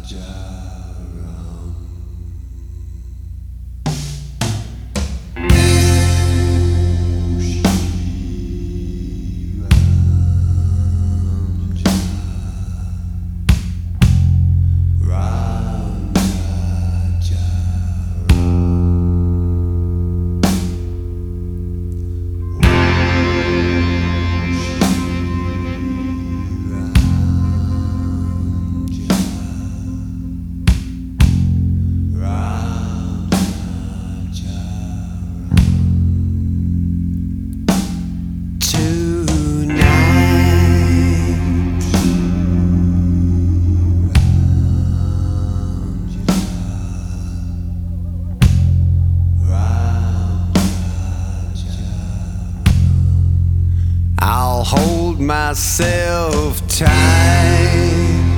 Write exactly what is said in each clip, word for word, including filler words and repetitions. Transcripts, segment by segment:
Hold myself tight.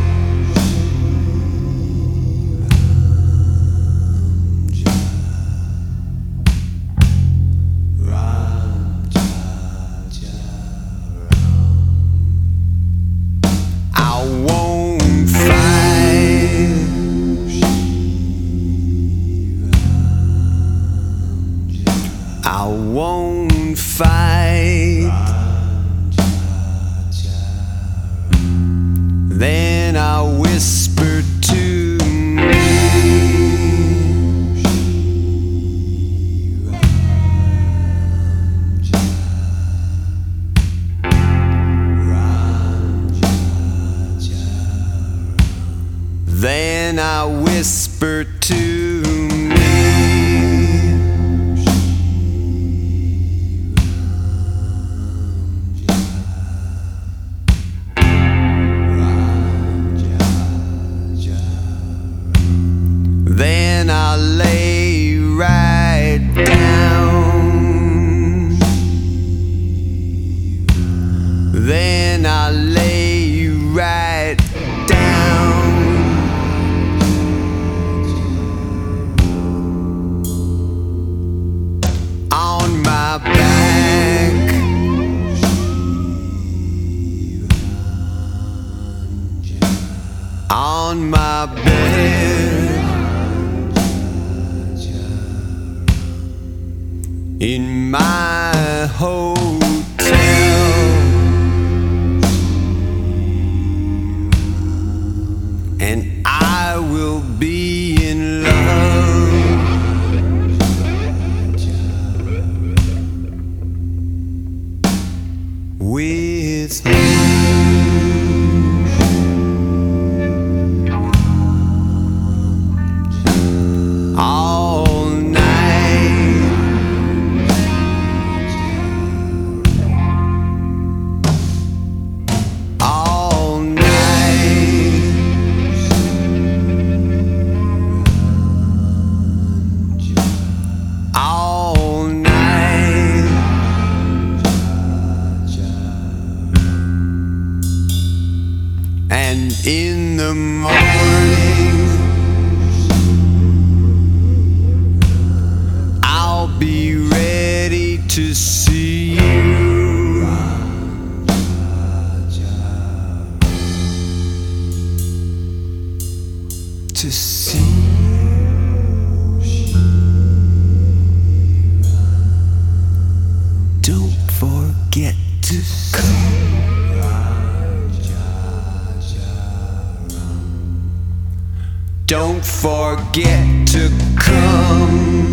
I won't fight. I won't fight. Then I whispered to me, then I whispered to me, then I lay right down. Then I lay right down. On my back. On my bed. In my hotel, and I will be in love with you. All night, all night, all night, and in the morning I'll be ready to see you. To see you. Don't forget to come. Don't forget to come.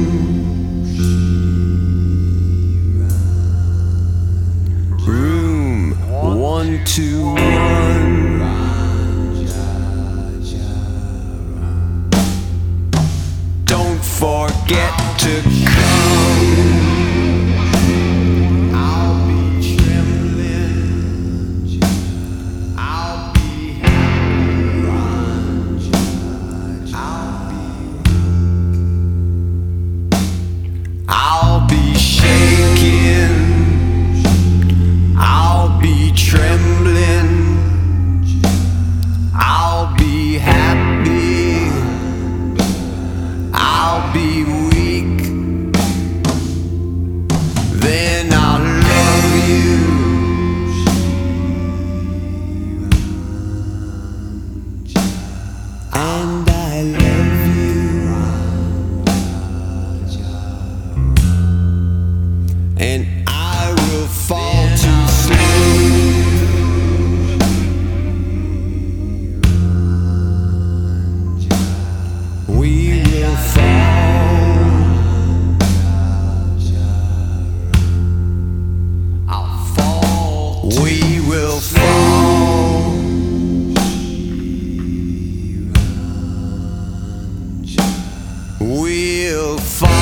Room one two one. Don't forget to come. I'll be trembling. I'll be happy. I'll be I'll be shaking. I'll be trembling. I'll be happy. I'll be weak. and I love you, and I will fall to sleep. We will fall. I'll fall. We will fall. We'll fall.